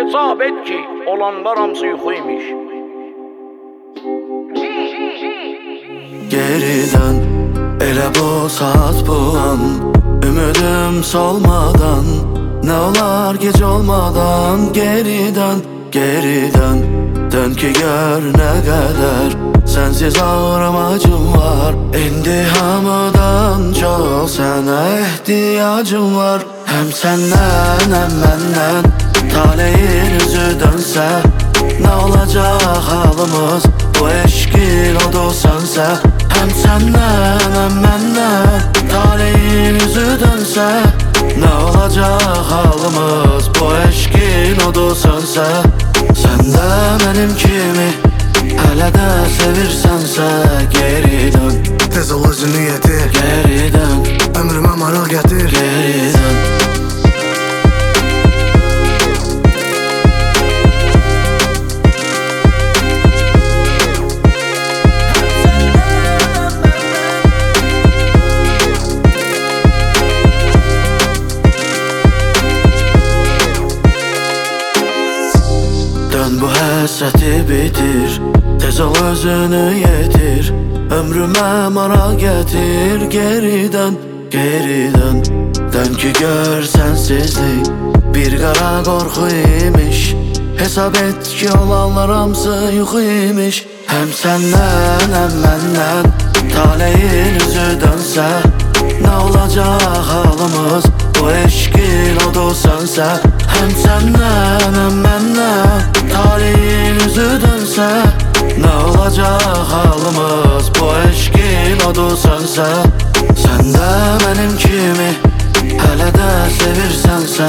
Hesab et ki olanlar hamısı yuxuymuş. Geri dön, elə bu saat bu an, ümidim solmadan, ne olar gece olmadan. Geri dön, geri dön, dön ki gör ne kadar sensiz ağrım acım var. İndi hamıdan çok sana ihtiyacım var. Hem senden hem benden taleyin yüzü dönse, ne olacak halımız bu eşkin odu sönse. Hem senden hem benden taleyin yüzü dönse, ne olacak halımız bu eşkin odu sönse. Sen de benim kimi hələ də sevirsənsə geri dön. Tez ol özünü yetir, Geri dön, ömrümə maraq gətir. geri dön. Dön bu həsrəti bitir, tez ol özünü yetir, ömrümə maraq gətir. Geri dön, geri dön, dön ki gör sensizlik bir qara qorxu imiş. Hesab et ki olanlar hamısı yuxu imiş. Hem senden hem benden taleyin yüzü dönsə, ne olacak halımız bu eşkin odu sönsə. Hem senden hem benden taleyin yüzü dönsə, ne olacak halımız bu eşkin odu sönsə. Sen de benim kimi hələ də sevirsənsə